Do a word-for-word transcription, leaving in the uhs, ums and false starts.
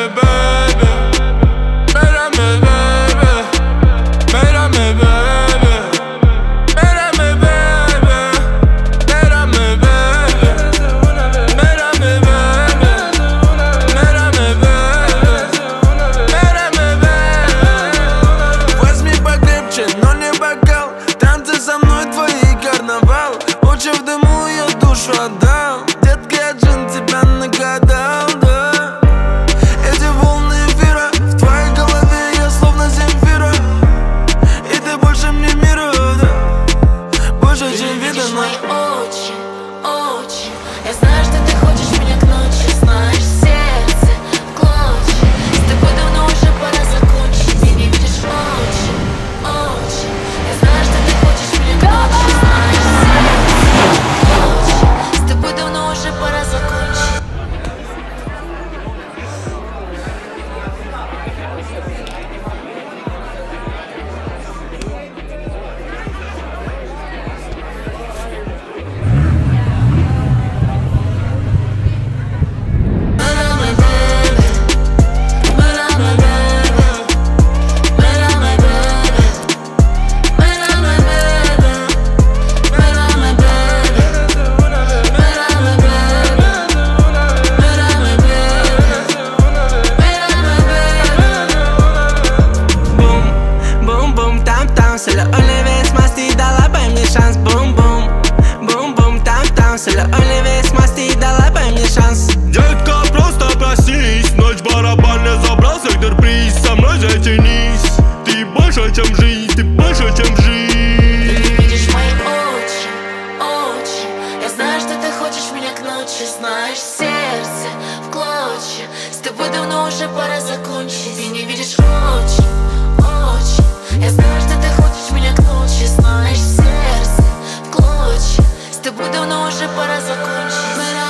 baby, mírame baby, mírame baby, mírame baby, mírame baby, mírame baby, mírame baby, mírame baby. Возьми покрепче, но не бокал, танцы со мной твои карнавал. Лучше в дыму я душу отдал, детка, я джин тебя нагадал, да. Эти волны эфира в твоей голове, я словно Земфира. И ты больше мне мира, да, больше, чем видно. Очень, очень. Я знаю, что ты хочешь меня к ночи, знаешь, сердце в клочья. С тобой давно уже пора закончить, ты не видишь очень, очень. Я знаю, что ты хочешь меня к ночи, знаешь, сердце в клочья. С тобой давно уже пора закончить. C'est le Olivier Smasty dans la baie, мне шанс. Boom, boom, boom, boom, там-там. C'est le Olivier Smasty dans la baie, мне шанс. Детка, просто проснись, ночь барабанная забрал сектор-приз. Со мной затянись, ты больше, чем жизнь, ты больше, чем жизнь. Ты не видишь мои очень, очень. Я знаю, что ты хочешь меня к ночи, знаешь, сердце в клочья. С тобой давно уже пора закончить. Ты не видишь очень, очень. Я знаю, что ты хочешь меня к ночи, знаешь, сердце в клочья. С тобой давно уже пора закончить.